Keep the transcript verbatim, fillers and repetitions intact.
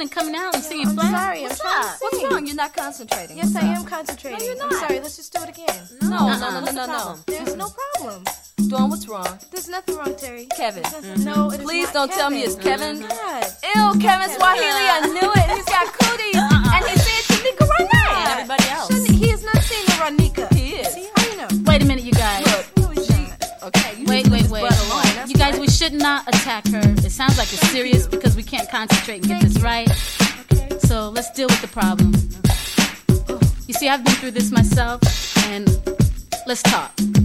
and coming out and singing I'm flat. sorry, What's I'm trying to up? sing. What's wrong? You're not concentrating. Yes, What's I up? am concentrating. No, you're I'm not. sorry, let's just do it again. No, Uh-uh. no, no, What's no, the no. problem? There's no problem. Dawn, what's wrong? There's nothing wrong, Terry. Kevin. There's nothing- No, it is Please not don't tell me Kevin. it's Kevin. God. Ew, Kevin Swahili, I knew it. He's got cooties. And he said Tamika Renee. And everybody else. Shouldn't- He is not saying Ronika. He is. See, how you know? Wait a minute, you guys. Look, No, he's not. okay, you Wait, just leave wait, his wait. butt alone. That's You guys, fine. we should not attack her. It sounds like it's serious because we can't concentrate and get this right. Okay. So let's deal with the problem. You see, I've been through this myself, and let's talk.